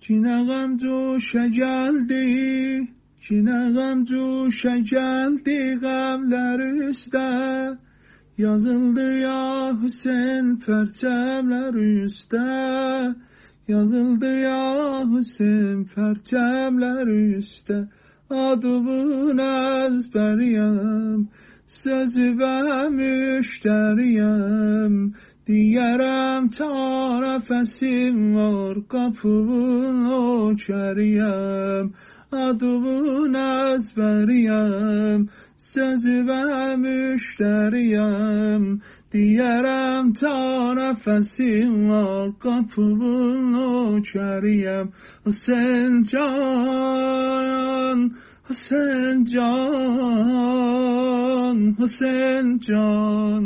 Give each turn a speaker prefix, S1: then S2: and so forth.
S1: Yine gam cuşa geldi, yine gam cuşa geldi gamler üstte. Yazıldı ya Hüseyin perçemler üstte. Yazıldı ya Hüseyin perçemler üstte. Adımın ezberiyem, sözü ve müşteriyem. Diyerem tarafesim var, kapının oçeriyem. Adımın ezberiyem, sözü ve müşteriyem. Diyerem tarafesim var, kapının oçeriyem. Hüseyin can, Hüseyin can, Hüseyin can.